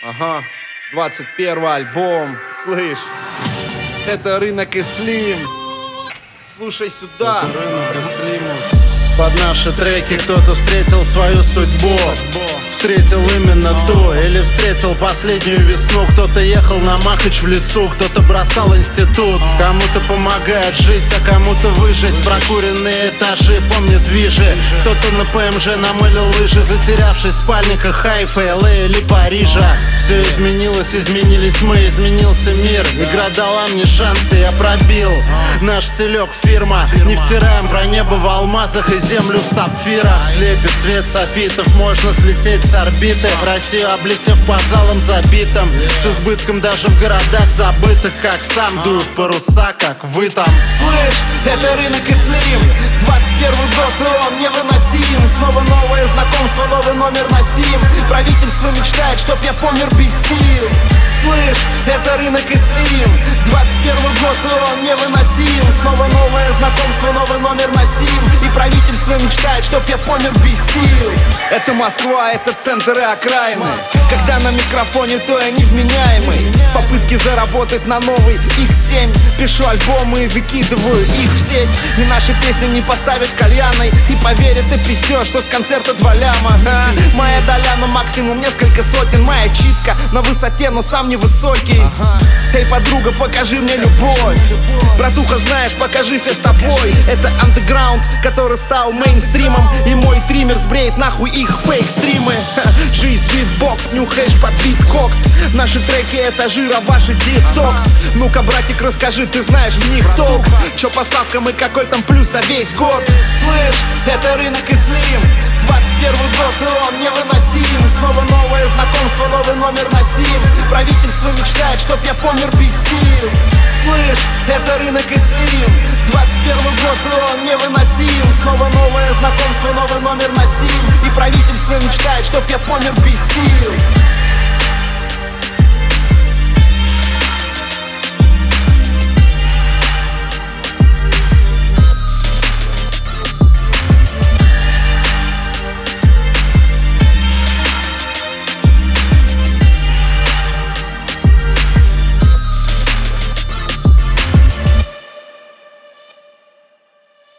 Ага, 21 альбом, слышь. Это рынок и Слим. Слушай сюда. Это рынок и Слим. Под наши треки кто-то встретил свою судьбу. Встретил именно ту, или встретил последнюю весну. Кто-то ехал на Махач в лесу, кто-то бросал институт. Кому-то помогает жить, а кому-то выжить. Прокуренные этажи помнят вижи. Кто-то на ПМЖ намылил лыжи, затерявшись в спальниках Хайфа, ЛА или Парижа. Все изменилось, изменились мы, изменился мир. Игра дала мне шансы, я пробил. Наш стилек фирма, не втираем про небо в алмазах и землю в сапфирах. Слепит свет софитов, можно слететь с орбиты. Россию облетев по залам забитым, с избытком даже в городах забытых. Как сам дуют паруса, как вы там. Слышь, это рынок и Слим. 21 год, и он невыносим. Снова новое знакомство, новый номер на сим. Правительство мечтает, чтоб я помер без сил. Слышь, это рынок и Слим. 21 год, и он невыносим. Снова новое знакомство, новый номер на сим. И правительство мечтает, чтоб я помер без сил. Это Москва, это центр и окраины. Когда на микрофоне, то я невменяемый. В попытке заработать на новый X7 пишу альбомы и выкидываю их в сеть. И наши песни не поставят кальяной. И поверь, ты пиздёшь, что с концерта 2 ляма. Моя доля на максимум несколько сотен. Моя читка на высоте, но сам невысокий. Эй, подруга, покажи мне любовь. Братуха, знаешь, покажи фест тобой. Это андеграунд, который стал мейнстримом. И мой триммер сбреет нахуй их фейк-стримы. Жизнь битбокс, нюхаешь под бит-кокс. Наши треки это жира, ваши детокс. Ну-ка, братик, расскажи, ты знаешь в них толк. Чё по ставкам и какой там плюс за весь год? Слышь, это рынок и Слим. 21 год, и он невыносим. Снова новое знакомство, новый номер на сим. Правительство мечтает, чтоб я помер без сил. Слышь, это рынок и Слим. 21 год, и он невыносим. Снова новое знакомство, новый номер на сим. И правительство мечтает, чтоб я помер без сил.